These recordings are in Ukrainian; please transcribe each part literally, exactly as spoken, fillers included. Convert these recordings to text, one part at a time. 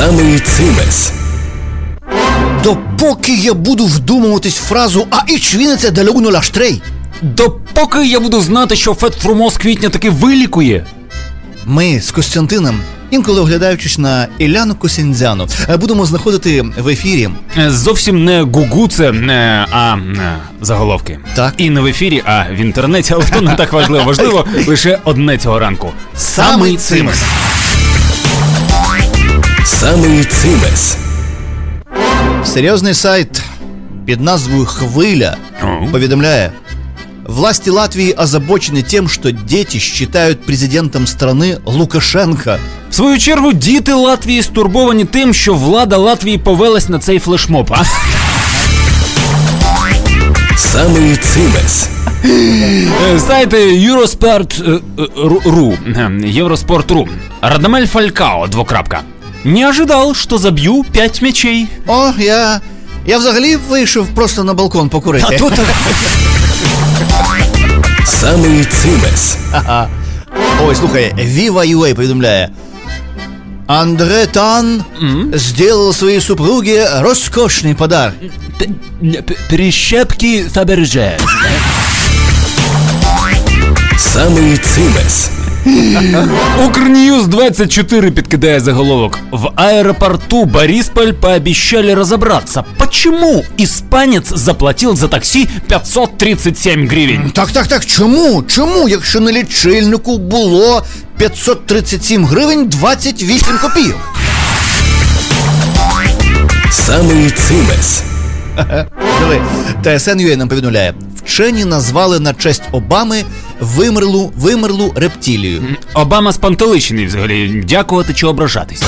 Самий цимес. Допоки я буду вдумуватись в фразу «А і чвіниться далюну лаштрей», допоки я буду знати, що Фетфрумо з квітня таки вилікує. ми з Костянтином, інколи оглядаючись на Іляну Косіндзяну, будемо знаходити в ефірі Зовсім не гугуце, а заголовки. Так. І не в ефірі, а в інтернеті, але то не так важливо. Важливо лише одне цього ранку. Самий цимес. Самий цимес. серйозний сайт під назвою «Хвиля» О. повідомляє: власти Латвии озабочены тем, что дети считают президентом страны Лукашенко. В свою чергу, діти Латвії стурбовані тим, що влада Латвії повелась на цей флешмоб, а? Самий цимес. Сайт Eurosport.ru, Eurosport.ru. Радамель Фалькао, двокрапка. Не ожидал, что забью пять мячей. О, я... я взагалі вийшов просто на балкон покурити. А тут... Самий цимес. Ой, слухай, Viva.ua повідомляє: Андре Тан Mm. сделал своей супруге роскошный подарок. Прищепки Фаберже. Самий цимес. Укрньюз двадцать четыре підкидає заголовок. В аэропорту Борисполь пообещали разобраться, почему испанец заплатил за такси пятьсот тридцать семь гривен. Так, так, так, чому? Чому, якщо на лічильнику було п'ятсот тридцять сім гривень двадцять вісім копійок? Самий цимес. Диви, ТСН.ua нам повідомляє: вчені назвали на честь Обами вимерлу, вимерлу рептилію. Обама спантеличений взагалі. Дякувати чи ображатись.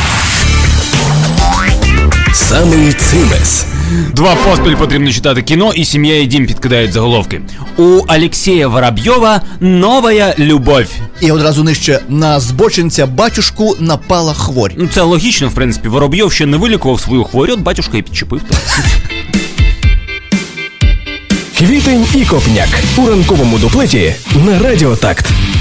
Самий цимес. Два поспіль потрібно читати кіно, і «Сім'я і дім» підкидають заголовки. У Олексія Воробйова новая любов. І одразу нижче: на збочинця батюшку напала хворь. Ну, це логічно, в принципі. Воробйов ще не вилікував свою хворь, от батюшка і підчепив. Квітень і Копняк у ранковому дуплеті на Радіо Такт.